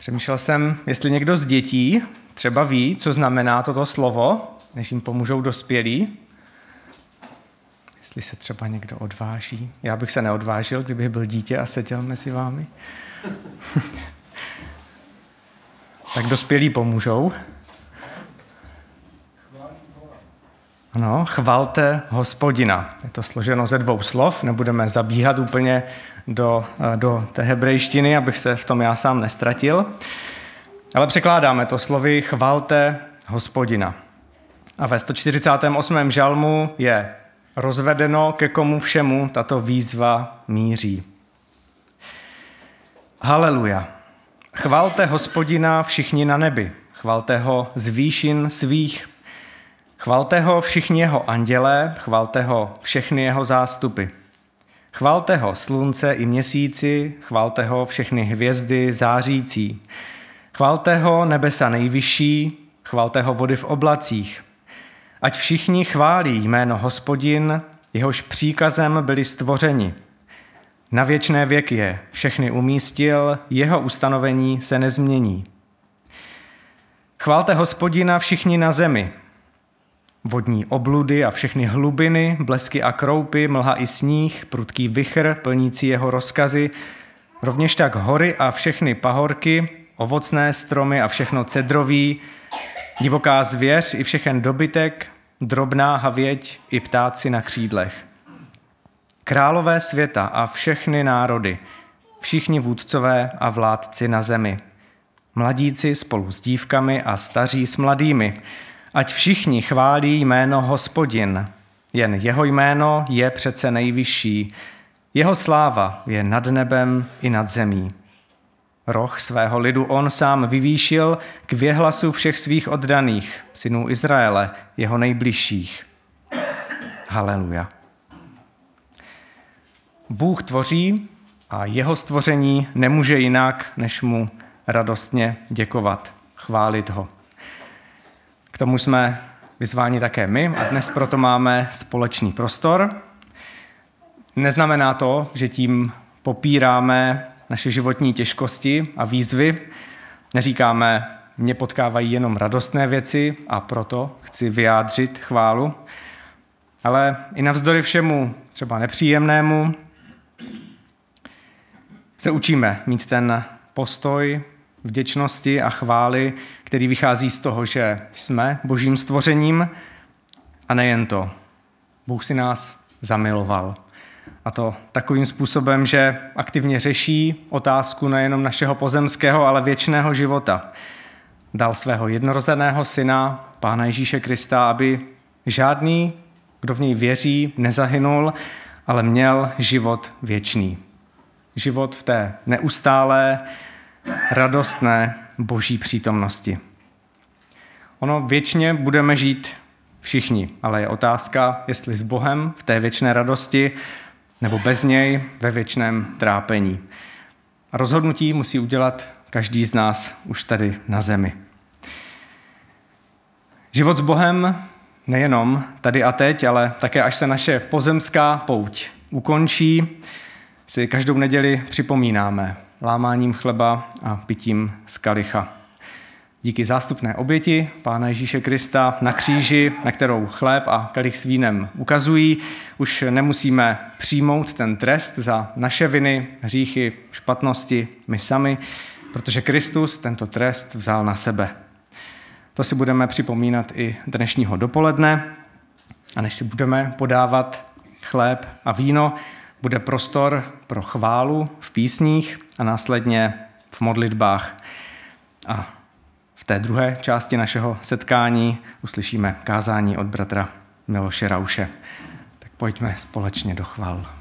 Přemýšlel jsem, jestli někdo z dětí třeba ví, co znamená toto slovo, než jim pomůžou dospělí. Jestli se třeba někdo odváží. Já bych se neodvážil, kdybych byl dítě a seděl mezi vámi. Tak dospělí pomůžou. Ano, chvalte Hospodina. Je to složeno ze 2 slov, nebudeme zabíhat úplně do té hebrejštiny, abych se v tom já sám nestratil. Ale překládáme to slovy chvalte Hospodina. A ve 148. žalmu je rozvedeno, ke komu všemu tato výzva míří. Haleluja. Chvalte Hospodina všichni na nebi. Chvalte ho z výšin svých. Chvalte ho všichni jeho andělé, chvalte ho všechny jeho zástupy. Chvalte ho slunce i měsíci, chvalte ho všechny hvězdy zářící. Chvalte ho nebesa nejvyšší, chvalte ho vody v oblacích. Ať všichni chválí jméno Hospodin, jehož příkazem byli stvořeni. Na věčné věky je všechny umístil, jeho ustanovení se nezmění. Chvalte Hospodina všichni na zemi. Vodní obludy a všechny hlubiny, blesky a kroupy, mlha i sníh, prudký vichr plnící jeho rozkazy, rovněž tak hory a všechny pahorky, ovocné stromy a všechno cedroví, divoká zvěř i všechen dobytek, drobná havěť i ptáci na křídlech. Králové světa a všechny národy, všichni vůdcové a vládci na zemi. Mladíci spolu s dívkami a staří s mladými, ať všichni chválí jméno Hospodin. Jen jeho jméno je přece nejvyšší. Jeho sláva je nad nebem i nad zemí. Roh svého lidu on sám vyvýšil k věhlasu všech svých oddaných, synů Izraele, jeho nejbližších. Haleluja. Bůh tvoří a jeho stvoření nemůže jinak, než mu radostně děkovat, chválit ho. K tomu jsme vyzváni také my a dnes proto máme společný prostor. Neznamená to, že tím popíráme naše životní těžkosti a výzvy. Neříkáme, mě potkávají jenom radostné věci a proto chci vyjádřit chválu. Ale i navzdory všemu třeba nepříjemnému se učíme mít ten postoj vděčnosti a chvály, který vychází z toho, že jsme Božím stvořením a nejen to. Bůh si nás zamiloval. A to takovým způsobem, že aktivně řeší otázku nejenom našeho pozemského, ale věčného života. Dal svého jednorozeného syna, Pána Ježíše Krista, aby žádný, kdo v něj věří, nezahynul, ale měl život věčný. Život v té neustálé, radostné Boží přítomnosti. Ono věčně budeme žít všichni, ale je otázka, jestli s Bohem v té věčné radosti nebo bez něj ve věčném trápení. A rozhodnutí musí udělat každý z nás už tady na zemi. Život s Bohem nejenom tady a teď, ale také až se naše pozemská pouť ukončí, si každou neděli připomínáme lámáním chleba a pitím z kalicha. Díky zástupné oběti Pána Ježíše Krista na kříži, na kterou chléb a kalich s vínem ukazují, už nemusíme přijmout ten trest za naše viny, hříchy, špatnosti my sami, protože Kristus tento trest vzal na sebe. To si budeme připomínat i dnešního dopoledne a než si budeme podávat chléb a víno, bude prostor pro chválu v písních a následně v modlitbách. A v té druhé části našeho setkání uslyšíme kázání od bratra Miloše Rauše. Tak pojďme společně do chvál.